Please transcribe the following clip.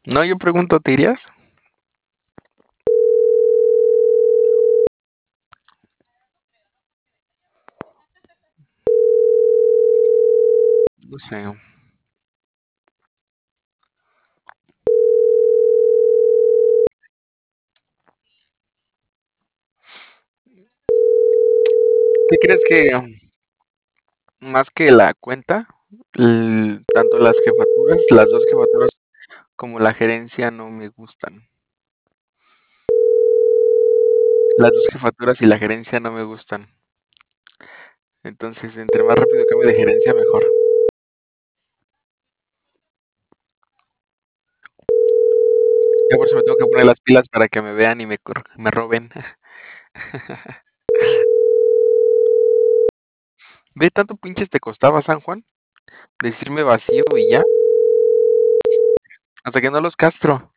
No, yo pregunto, ¿te irías? No sé. ¿Qué crees que más que la cuenta, tanto las jefaturas, las dos jefaturas, como la gerencia no me gustan? Las dos jefaturas y la gerencia no me gustan. Entonces, entre más rápido cambie de gerencia, mejor. Ya por eso me tengo que poner las pilas para que me vean y me roben. ¿Ve tanto pinches te costaba, San Juan? Decirme vacío y ya. Hasta que no los castro.